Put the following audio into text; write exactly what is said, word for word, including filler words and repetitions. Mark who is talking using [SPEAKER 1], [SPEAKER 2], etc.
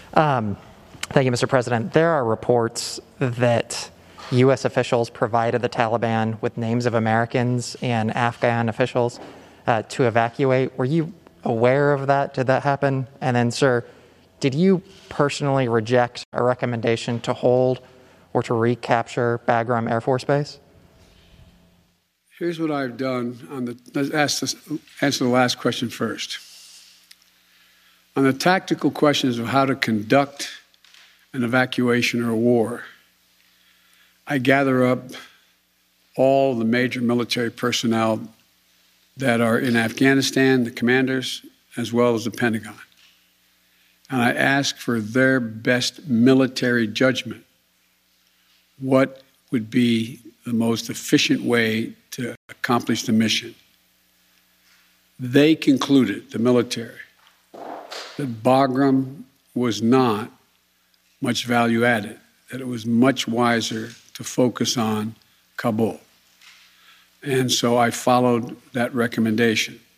[SPEAKER 1] Um, thank you, Mister President. There are reports that U S officials provided the Taliban with names of Americans and Afghan officials uh, to evacuate. Were you aware of that? Did that happen? And then, sir, did you personally reject a recommendation to hold or to recapture Bagram Air Force Base?
[SPEAKER 2] Here's what I've done on the, let's ask this, answer the last question first. On the tactical questions of how to conduct an evacuation or a war, I gather up all the major military personnel that are in Afghanistan, the commanders, as well as the Pentagon. And I ask for their best military judgment. What would be the most efficient way to accomplish the mission? They concluded, the military, that Bagram was not much value added, that it was much wiser to focus on Kabul. And so I followed that recommendation.